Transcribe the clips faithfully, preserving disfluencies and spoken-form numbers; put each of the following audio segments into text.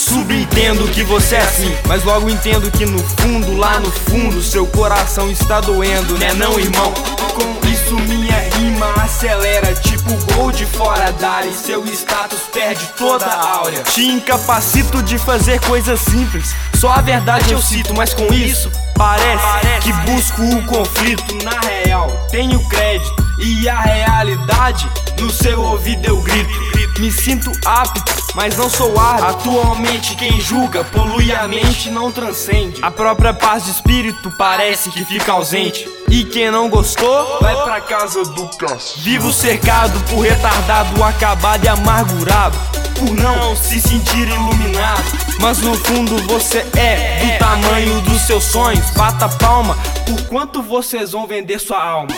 Subentendo que você é assim, mas logo entendo que no fundo, lá no fundo, seu coração está doendo, né não, irmão? Com isso minha rima acelera, tipo gol de fora da área, e seu status perde toda a áurea. Te incapacito de fazer coisas simples, só a verdade eu cito, mas com isso parece, parece que busco o conflito. Na real, tenho crédito e a realidade no seu ouvido eu grito. Me sinto apto, mas não sou árbitro. Atualmente quem julga polui a mente, não transcende. A própria paz de espírito parece que fica ausente. E quem não gostou, vai pra casa do Cássio. Vivo cercado por retardado, acabado e amargurado, por não se sentir iluminado. Mas no fundo você é do tamanho dos seus sonhos. Bata palma por quanto vocês vão vender sua alma.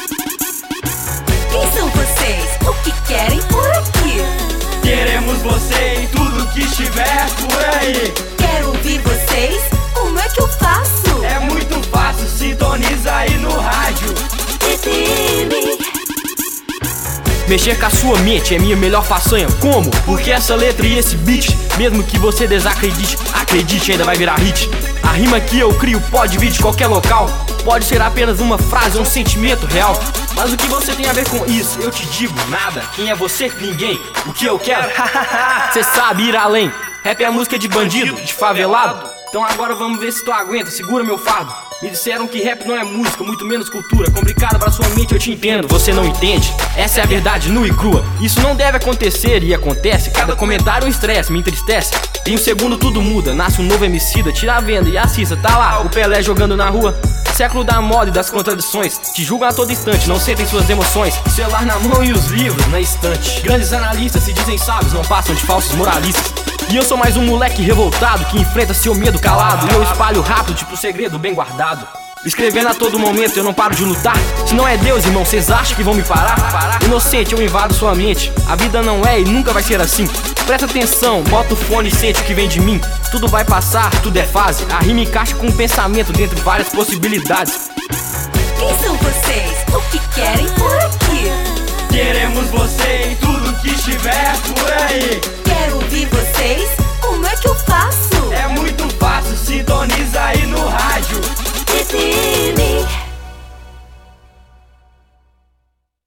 Quem são vocês? O que querem por aqui? Queremos você em tudo que estiver por aí. Quero ouvir vocês, como é que eu faço? É muito fácil, sintoniza aí no rádio. T T M. Mexer com a sua mente é minha melhor façanha. Como? Porque essa letra e esse beat, mesmo que você desacredite, acredite, ainda vai virar hit. A rima que eu crio pode vir de qualquer local, pode ser apenas uma frase ou um sentimento real. Mas o que você tem a ver com isso? Eu te digo nada. Quem é você? Ninguém. O que eu quero? Cê sabe ir além. Rap é música de bandido, de favelado. Então agora vamos ver se tu aguenta, segura meu fardo. Me disseram que rap não é música, muito menos cultura. Complicado pra sua mente, eu te entendo, você não entende. Essa é a verdade nua e crua. Isso não deve acontecer e acontece. Cada comentário é um estresse, me entristece. Em um segundo tudo muda, nasce um novo emicida. Tira a venda e assista, tá lá o Pelé jogando na rua. Século da moda e das contradições, te julgam a todo instante, não sentem suas emoções. Celular na mão e os livros na estante. Grandes analistas se dizem sábios, não passam de falsos moralistas. E eu sou mais um moleque revoltado que enfrenta seu medo calado. E eu espalho rápido, tipo segredo bem guardado. Escrevendo a todo momento, eu não paro de lutar. Se não é Deus, irmão, cês acham que vão me parar? Inocente, eu invado sua mente. A vida não é e nunca vai ser assim. Presta atenção, bota o fone e sente o que vem de mim. Tudo vai passar, tudo é fase. A rima encaixa com um pensamento dentre várias possibilidades. Quem são vocês? O que querem por aqui? Queremos você em tudo que estiver por aí. Quero ouvir vocês, como é que eu faço?